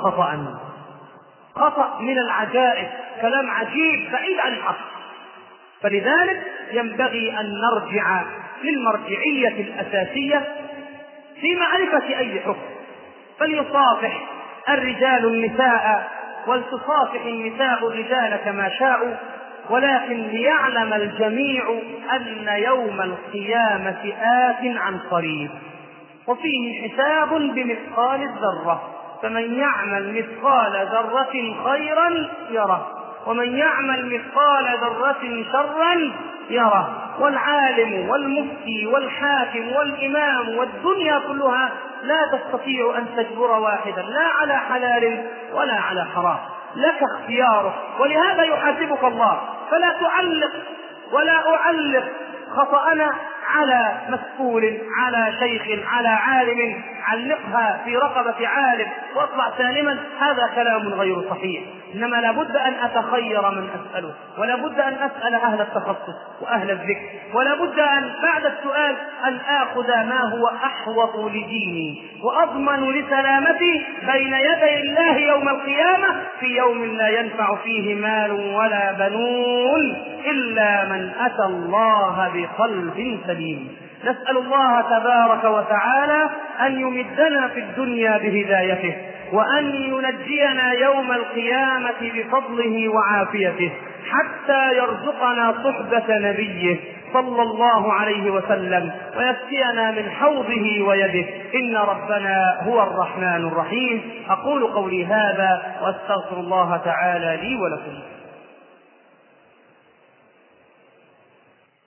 خطأ من العجائب، كلام عجيب بعيد عن الحق. فلذلك ينبغي أن نرجع للمرجعية الأساسية في معرفة أي حكم. فليصافح الرجال النساء ولتصافح النساء الرجال كما شاءوا، ولكن ليعلم الجميع أن يوم القيامة آت عن قريب، وفيه حساب بمثقال الذرة، فمن يعمل مثقال ذرة خيرا يره، ومن يعمل مثقال ذرة شرا يره. والعالم والمفتي والحاكم والإمام والدنيا كلها لا تستطيع أن تجبر واحدا لا على حلال ولا على حرام، لك اختياره، ولهذا يحاسبك الله. فلا تعلق ولا أعلق خطأنا على مسؤول، على شيخ، على عالم، علقها في رقبة عالم واطلع سالما، هذا كلام غير صحيح. إنما لا بد أن أتخير من أسأله، ولا بد أن أسأل أهل التخصص وأهل الذكر، ولا بد أن بعد السؤال أن آخذ ما هو أحوط لديني وأضمن لسلامتي بين يدي الله يوم القيامة، في يوم لا ينفع فيه مال ولا بنون إلا من أتى الله بقلب سليم. نسأل الله تبارك وتعالى أن يمدنا في الدنيا بهدايته، وأن ينجينا يوم القيامة بفضله وعافيته، حتى يرزقنا صحبة نبيه صلى الله عليه وسلم، ويسقينا من حوضه ويده، إن ربنا هو الرحمن الرحيم. أقول قولي هذا وأستغفر الله تعالى لي ولكم.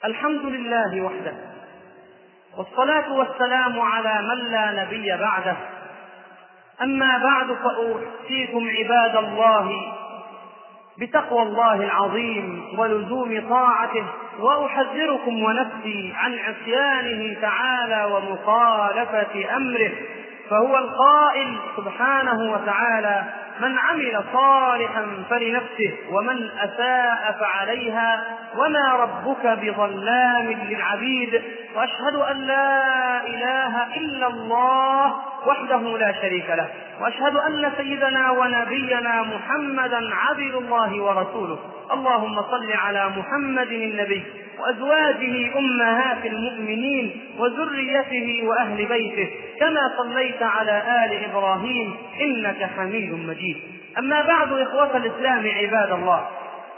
الحمد لله وحده، والصلاة والسلام على من لا نبي بعده. أما بعد، فأوصيكم عباد الله بتقوى الله العظيم ولزوم طاعته، وأحذركم ونفسي عن عصيانه تعالى ومخالفة أمره، فهو القائل سبحانه وتعالى: من عمل صالحا فلنفسه ومن أساء فعليها وما ربك بظلام للعبيد. وأشهد أن لا إله إلا الله وحده لا شريك له، وأشهد أن سيدنا ونبينا محمدا عبد الله ورسوله. اللهم صل على محمد النبي وأزواجه أمهات المؤمنين وذريته وأهل بيته، كما صليت على آل إبراهيم إنك حميد مجيد. أما بعد، إخوة الإسلام عباد الله،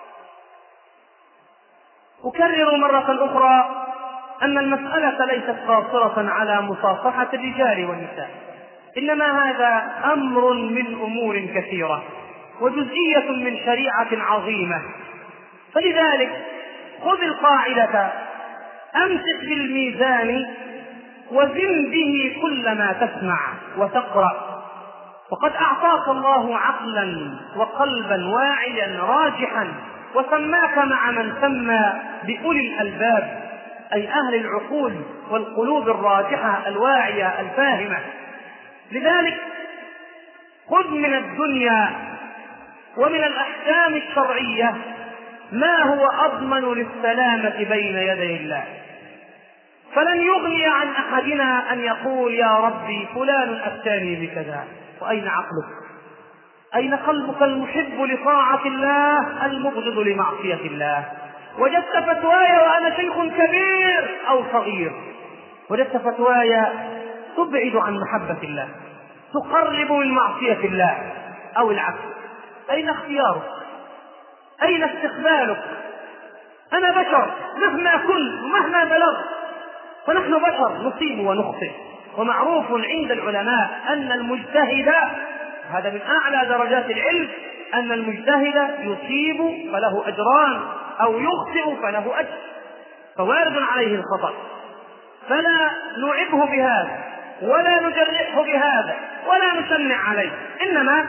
أكرر مرة أخرى أن المسألة ليست قاصرة على مصافحة الرجال والنساء، إنما هذا أمر من أمور كثيرة وجزئية من شريعة عظيمة. فلذلك خذ القاعدة: أمسك بالميزان وزن به كل ما تسمع وتقرأ. وقد أعطاك الله عقلا وقلبا واعيا راجحا، وسماك مع من سمى بأولي الألباب، أي أهل العقول والقلوب الراجحة الواعية الفاهمة. لذلك خذ من الدنيا ومن الأحكام الشرعية ما هو أضمن للسلامة بين يدي الله. فلن يغني عن أحدنا أن يقول: يا ربي فلان أفتاني بكذا. وأين عقلك؟ أين قلبك المحب لطاعة الله المبغض لمعصية الله؟ وجدت فتواي وأنا شيخ كبير أو صغير، وجدت فتواي تبعد عن محبة الله، تقرب من معصية الله، أو العكس. أين اختيارك؟ أين استقبالك؟ أنا بشر مهما كنت ومهما بلغت، فنحن بشر نصيب ونخطئ. ومعروف عند العلماء أن المجتهد، هذا من أعلى درجات العلم، أن المجتهد يصيب فله أجران أو يخطئ فله أجر، فوارد عليه الخطأ. فلا نعبه بهذا ولا نجرحه بهذا ولا نشنع عليه، إنما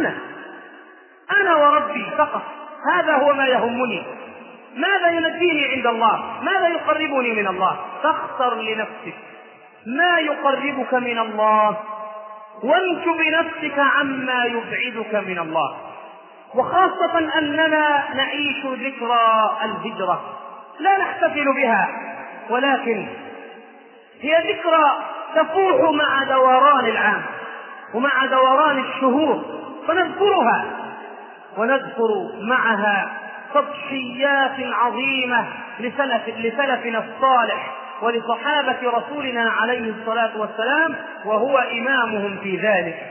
أنا وربي فقط، هذا هو ما يهمني. ماذا ينجيني عند الله؟ ماذا يقربني من الله؟ فاختر لنفسك ما يقربك من الله، وانج بنفسك عما يبعدك من الله. وخاصة أننا نعيش ذكرى الهجرة، لا نحتفل بها، ولكن هي ذكرى تفوح مع دوران العام ومع دوران الشهور، فنذكرها ونذكر معها تضحيات عظيمة لسلفنا الصالح ولصحابة رسولنا عليه الصلاة والسلام، وهو إمامهم في ذلك.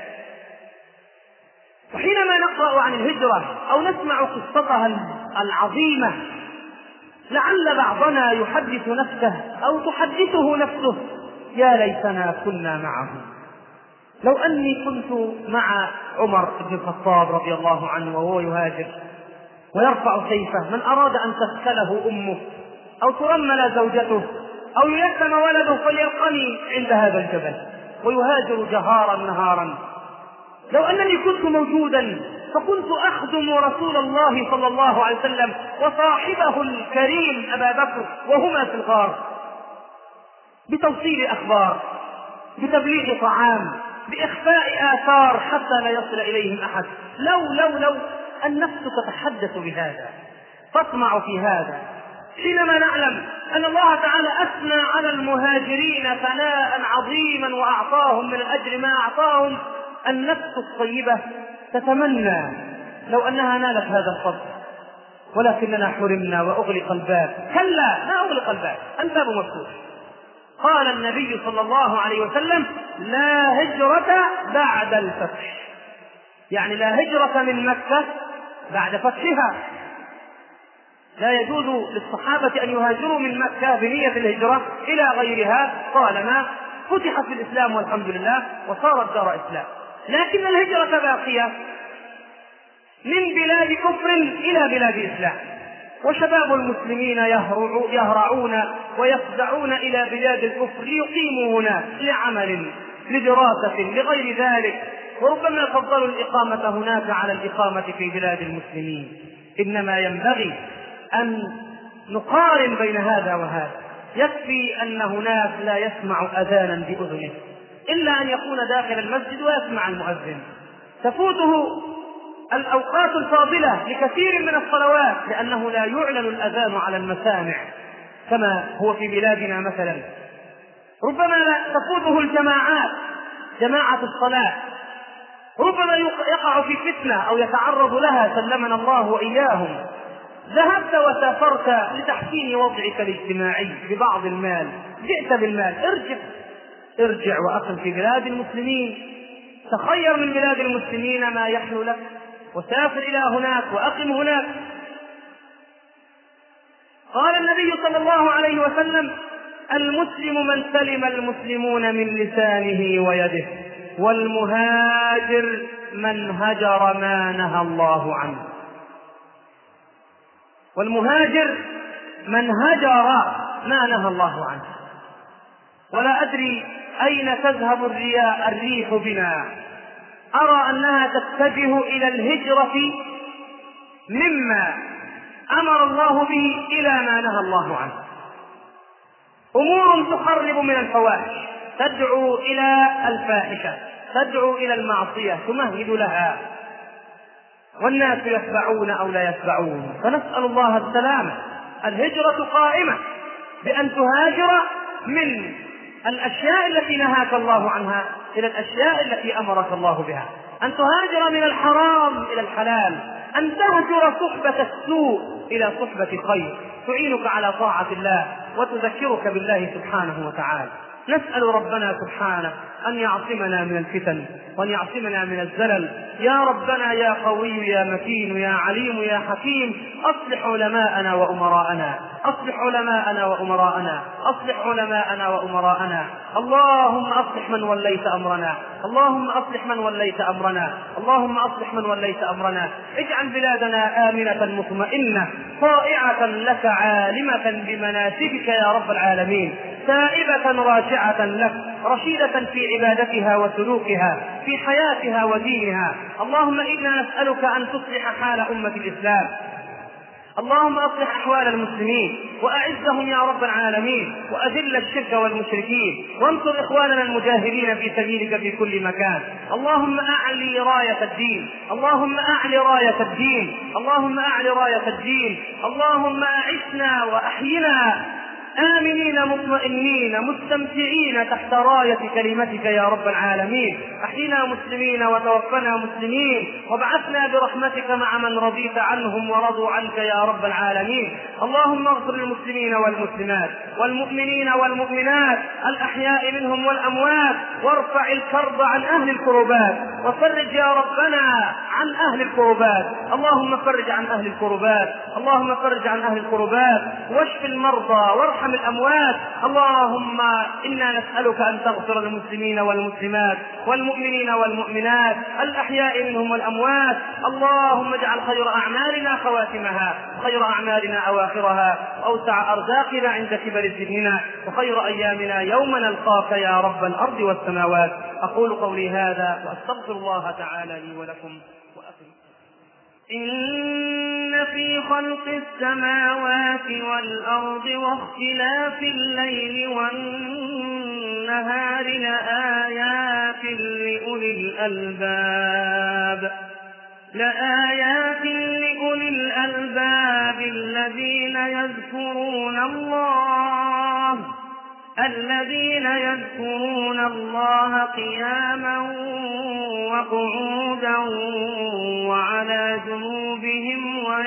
وحينما نقرأ عن الهجرة أو نسمع قصتها العظيمة، لعل بعضنا يحدث نفسه أو تحدثه نفسه: يا ليتنا كنا معه، لو أني كنت مع عمر بن الخطاب رضي الله عنه وهو يهاجر ويرفع سيفه، من أراد أن تسكله أمه أو ترمل زوجته أو ييتم ولده فليلقني عند هذا الجبل، ويهاجر جهارا نهارا. لو أنني كنت موجودا فكنت أخدم رسول الله صلى الله عليه وسلم وصاحبه الكريم أبا بكر وهما في الغار، بتوصيل أخبار، بتبليغ طعام، بإخفاء آثار حتى لا يصل إليهم أحد. لو النفس تتحدث بهذا، تطمع في هذا، حينما نعلم أن الله تعالى أثنى على المهاجرين ثناء عظيما وأعطاهم من الأجر ما أعطاهم. النفس الطيبة تتمنى لو أنها نالت هذا الفضل، ولكننا حرمنا وأغلق الباب. كلا، ما أغلق الباب، الباب مفتوح. قال النبي صلى الله عليه وسلم: لا هجرة بعد الفتح، يعني لا هجرة من مكة بعد فتحها. لا يجوز للصحابة أن يهاجروا من مكة بنية الهجرة إلى غيرها طالما فتحت الإسلام والحمد لله وصارت دار إسلام. لكن الهجرة باقية من بلاد كفر إلى بلاد إسلام، وشباب المسلمين يهرعون ويفزعون إلى بلاد الكفر ليقيموا هناك لعمل لدراسة لغير ذلك، وربما فضلوا الإقامة هناك على الإقامة في بلاد المسلمين. إنما ينبغي أن نقارن بين هذا وهذا. يكفي أن هناك لا يسمع أذانا بأذنه إلا أن يكون داخل المسجد ويسمع المؤذن، تفوته الأوقات الفاضلة لكثير من الصلوات لأنه لا يعلن الأذان على المسامع كما هو في بلادنا مثلا. ربما تفوته الجماعات، جماعة الصلاة، ربما يقع في فتنة أو يتعرض لها سلمنا الله وإياهم. ذهبت وسافرت لتحسين وضعك الاجتماعي ببعض المال، جئت بالمال، ارجع وأقم في بلاد المسلمين، تخير من بلاد المسلمين ما يحلو لك وسافر إلى هناك وأقم هناك. قال النبي صلى الله عليه وسلم: المسلم من سلم المسلمون من لسانه ويده، والمهاجر من هجر ما نهى الله عنه. والمهاجر من هجر ما نهى الله عنه. ولا أدري أين تذهب الريح بنا، أرى أنها تتجه إلى الهجرة مما أمر الله به إلى ما نهى الله عنه. أمور تقرب من الفواحش، تدعو إلى الفاحشة، تدعو إلى المعصية، تمهد لها، والناس يتبعون أو لا يتبعون، فنسأل الله السلامة. الهجرة قائمة بأن تهاجر من الأشياء التي نهاك الله عنها إلى الأشياء التي أمرك الله بها، أن تهاجر من الحرام إلى الحلال، أن تهجر صحبة السوء إلى صحبة خير تعينك على طاعة الله وتذكرك بالله سبحانه وتعالى. نسأل ربنا سبحانه أن يعصمنا من الفتن وأن يعصمنا من الزلل. يا ربنا يا قوي يا متين يا عليم يا حكيم، أصلح علماءنا وأمراءنا، أصلح علماءنا وأمراءنا، أصلح علماءنا وأمراءنا. اللهم أصلح من وليت أمرنا، اللهم أصلح من وليت أمرنا، اللهم أصلح من وليت أمرنا. اجعل بلادنا آمنة مطمئنة طائعة لك عالمة بمناسكك يا رب العالمين، تائبة راجعة لك، رشيدة في عبادتها وسلوكها، في حياتها ودينها. اللهم إنا نسألك أن تصلح حال أمة الإسلام، اللهم أصلح أحوال المسلمين وأعزهم يا رب العالمين، وأذل الشرك والمشركين، وانصر إخواننا المجاهدين في سبيلك في كل مكان. اللهم أعلي راية الدين، اللهم أعلي راية الدين، اللهم أعلي راية الدين. اللهم أعشنا وأحينا آمنين مطمئنين مستمتعين تحت راية كلمتك يا رب العالمين. أحينا مسلمين وتوفنا مسلمين، وابعثنا برحمتك مع من رضيت عنهم ورضوا عنك يا رب العالمين. اللهم اغفر للمسلمين والمسلمات والمؤمنين والمؤمنات الأحياء منهم والأموات، وارفع الكرب عن أهل الكربات، وفرج يا ربنا عن أهل الكربات. اللهم فرج عن أهل الكربات، اللهم فرج عن أهل الكربات، واشف المرضى وارحم الأموات. اللهم إنا نسألك أن تغفر للمسلمين والمسلمات والمؤمنين والمؤمنات الأحياء منهم والأموات. اللهم اجعل خير أعمالنا خواتمها، وخير أعمالنا أواخرها، وأوسع أرزاقنا عند كبر سننا، وخير أيامنا يوم نلقاك يا رب الأرض والسماوات. أقول قولي هذا وأستغفر الله تعالى لي ولكم. إن في خلق السماوات والأرض واختلاف الليل والنهار لآيات لأولي الألباب الذين يذكرون الله قياما وقعودا وعلى جنوبهم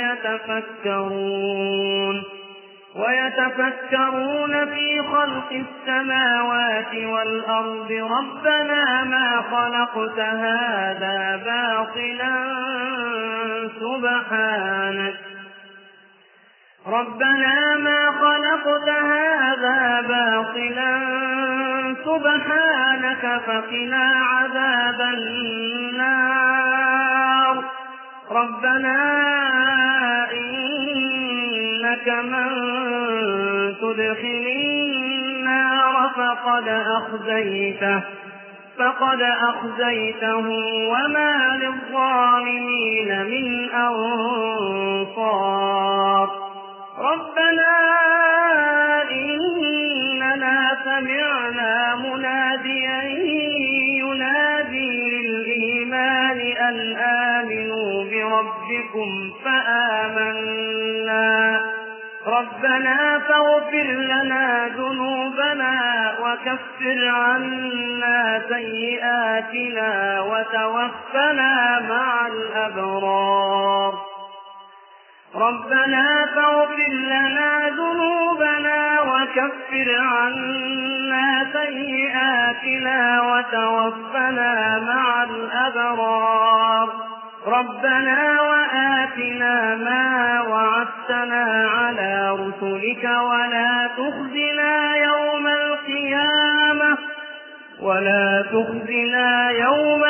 ويتفكرون في خلق السماوات والأرض ربنا ما خلقت هذا باطلا سبحانك فقنا عذاب النار. ربنا إنك من تدخل النار فقد أخزيته وما للظالمين من أنصار. ربنا إننا سمعنا مناديا ينادي للإيمان أن آمنوا بربكم فآمنا. ربنا فاغفر لنا ذنوبنا وكفر عنا سيئاتنا وتوفنا مع الأبرار. ربنا فاغفر لنا ذنوبنا وكفر عنا سيئاتنا وتوفنا مع الأبرار. ربنا وآتنا ما وعدتنا على رسلك ولا تخزنا يوم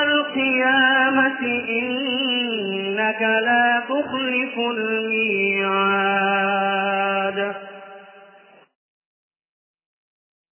القيامة إنك لا تخلف الميعاد.